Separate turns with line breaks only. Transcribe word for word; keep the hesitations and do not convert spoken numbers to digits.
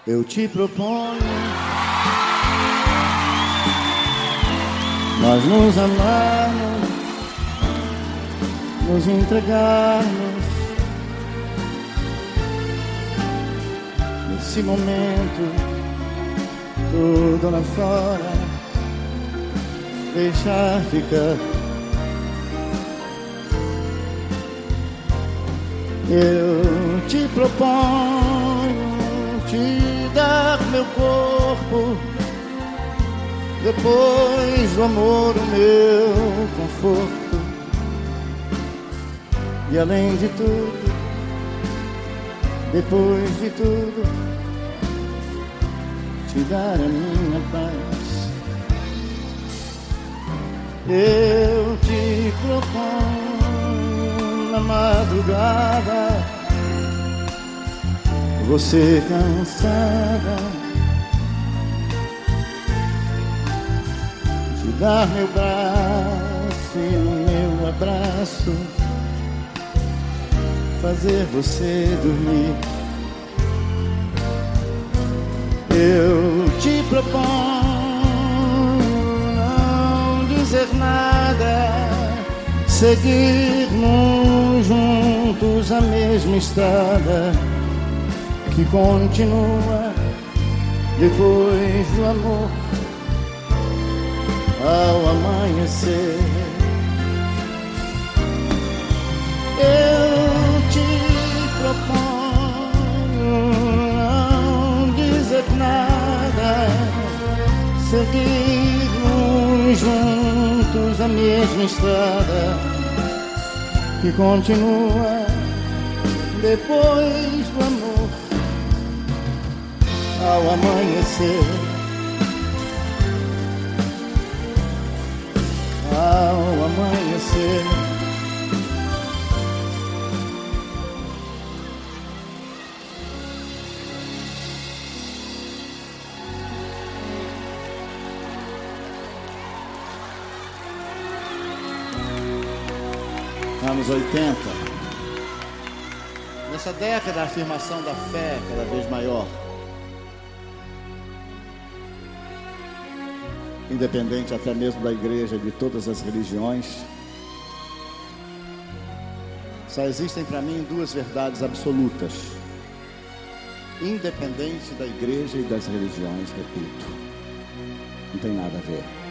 Eu te proponho nós nos amarmos, nos entregarmos nesse momento, tudo lá fora deixar ficar. Eu te proponho te dar meu corpo, depois do amor o meu conforto, e além de tudo, depois de tudo, te dar a minha paz. Eu te proponho na madrugada, você cansada, te dar meu braço e o meu abraço, fazer você dormir. Eu te proponho não dizer nada, seguirmos juntos a mesma estrada que continua depois do amor ao amanhecer. Eu te proponho não dizer nada, seguirmos juntos a mesma estrada que continua depois do amor ao amanhecer, ao amanhecer. Anos oitenta, nessa década a afirmação da fé cada vez maior, independente até mesmo da igreja, de todas as religiões. Só existem para mim duas verdades absolutas, independente da igreja e das religiões, repito, não tem nada a ver.